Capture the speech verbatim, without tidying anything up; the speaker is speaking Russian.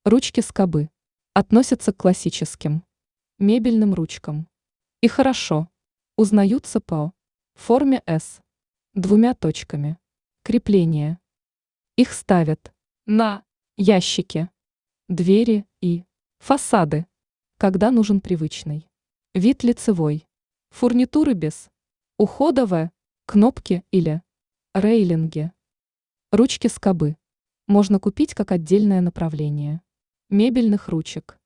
Ручки-скобы относятся к классическим мебельным ручкам и хорошо узнаются по форме S, двумя точками, крепления. Их ставят на ящики, двери и фасады, когда нужен привычный вид лицевой фурнитуры без ухода в кнопки или рейлинги. Ручки-скобы можно купить как отдельное направление мебельных ручек.